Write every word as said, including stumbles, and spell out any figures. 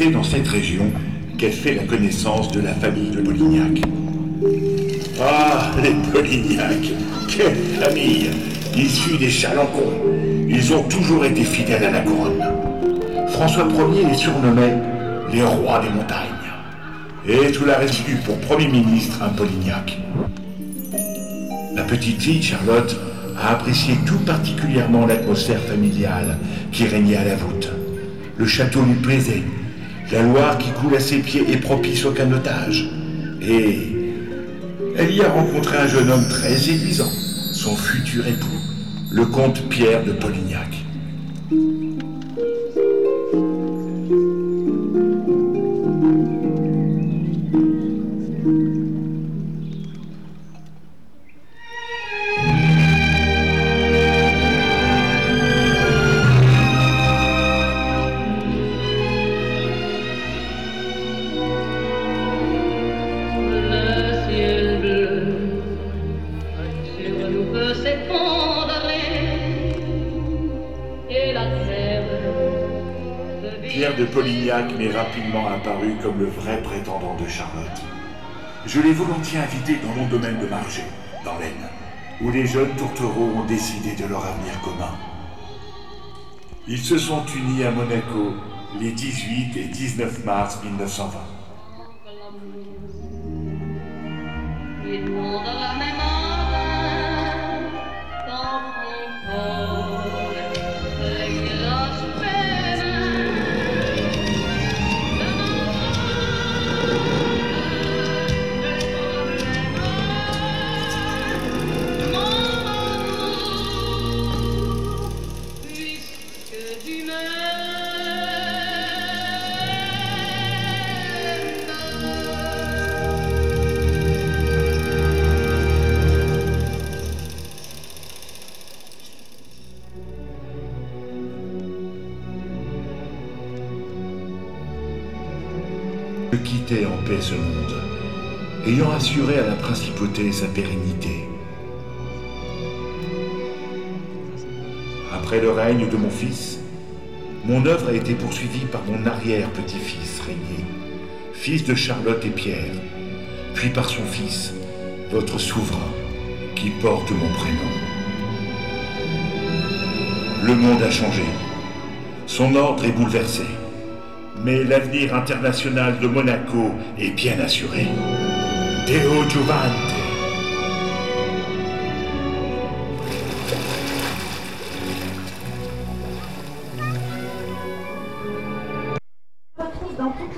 c'est dans cette région qu'elle fait la connaissance de la famille de Polignac. Ah, les Polignac, quelle famille! Issus des Chalancons, ils ont toujours été fidèles à la couronne. François Ier les surnommait les rois des montagnes. Et tout la reçu pour Premier ministre un Polignac. La petite fille, Charlotte, a apprécié tout particulièrement l'atmosphère familiale qui régnait à la voûte. Le château lui plaisait. La Loire qui coule à ses pieds est propice au canotage. Et elle y a rencontré un jeune homme très séduisant, son futur époux, le comte Pierre de Polignac. Pierre de Polignac m'est rapidement apparu comme le vrai prétendant de Charlotte. Je l'ai volontiers invité dans mon domaine de Margé, dans l'Aisne, où les jeunes tourtereaux ont décidé de leur avenir commun. Ils se sont unis à Monaco les dix-huit et dix-neuf mars mille neuf cent vingt. Je quittais en paix ce monde, ayant assuré à la principauté sa pérennité. Après le règne de mon fils, mon œuvre a été poursuivie par mon arrière-petit-fils Régnier, fils de Charlotte et Pierre, puis par son fils, votre souverain, qui porte mon prénom. Le monde a changé, son ordre est bouleversé. Mais l'avenir international de Monaco est bien assuré. Deo Giovante. Retrouve dans toutes